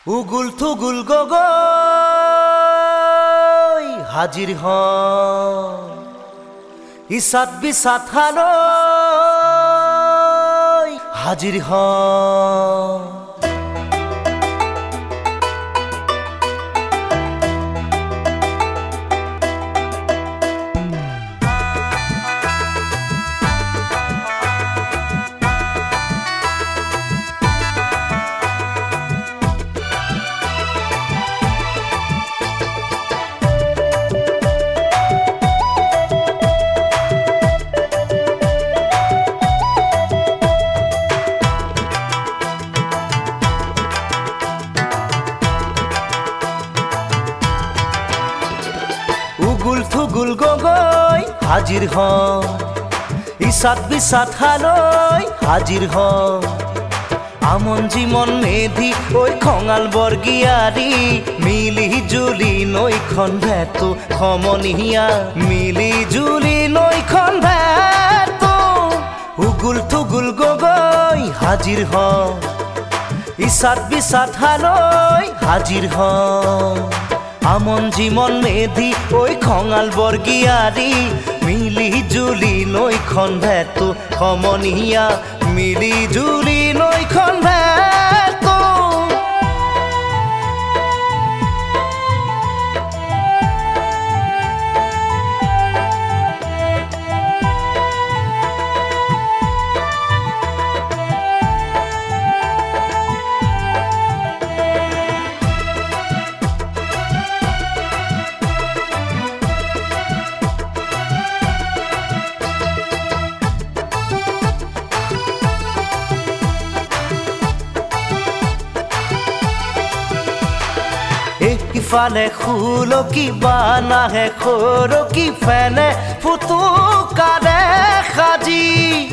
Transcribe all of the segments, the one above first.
উগুল থুগুল গগৈ হাজির হন ইসাত বিসাত হানৈ হাজির হন উগুল থুগুল গগৈ হাজির হন ইসাত বিসাত হানৈ হাজির হন আমন জীমন মেধি ওই খঙাল বর্গিয়ারি মিলি জুলি নৈখন ভেতো খমনিয়া মিলি জুলি নৈখন ভেতো উগুল থুগুল গগৈ হাজির হন ইসাত বিসাত হানৈ হাজির হন আমন জীমন মেধি ওই খঙাল বর্গিয়ারি মিলি জুলি নৈখন ভেতো খমনিয়া মিলি জুলি নৈখন ভেতো ইফালে খুলকি বানাহে খৰকি ফেনে ফুটুকাৰে সাজি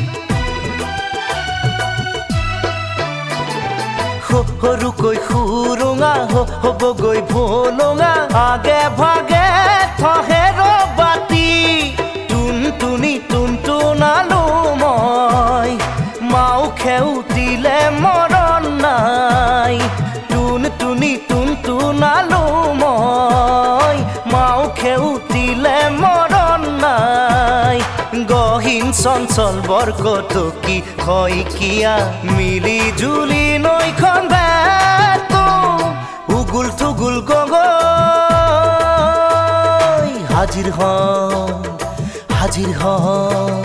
সৰুকৈ সুৰুঙা হ'বগৈ ভলুঙা আগে ভাগে থহে ৰবাতি টুনটুনি টুনটুনালো মই মাও খেউতিলে মৰণ নাই টুনটুনি টুনটুনালো মই মাও খেউতিলে মৰণ নাই গহীন চঞ্চল বৰকটকী শইকীয়া মিলি জুলি নৈখন ভেতো উগুল থুগুল গগৈ হাজির হন হাজির হন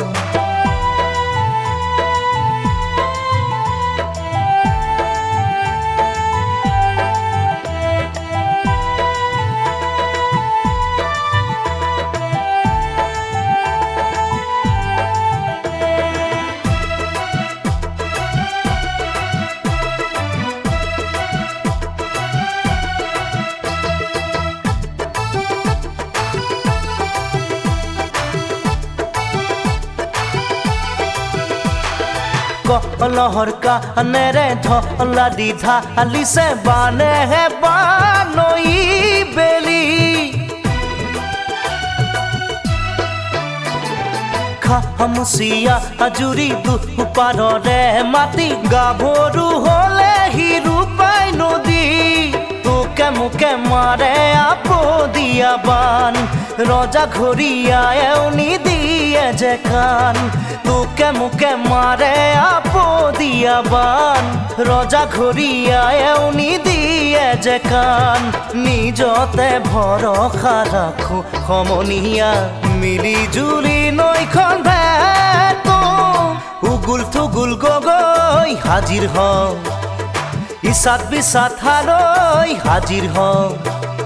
কলহৰ কাণেৰে ঢলা দি ঢালিছে বানেহে বানৈ বেলি খামুচিয়া আজুৰি দুপাৰৰে মাটি গাভৰু হলে হিৰু পাই নদী তোকে মোকে মাৰে আপদিয়া বান ৰজা ঘৰিয়াই এউনি দিয়ে যে কাণ তোকে মোকে মাৰে আপদিয়া বান ৰজা ঘৰিয়াই এউনি দিয়ে যে কাণ নিজতে ভৰসা ৰাখো সমনীয়া মিলি জুলি নৈখন ভেতো উগুল থুগুল গগৈ হাজির হন ইসাত বিসাত হানৈ হাজির হন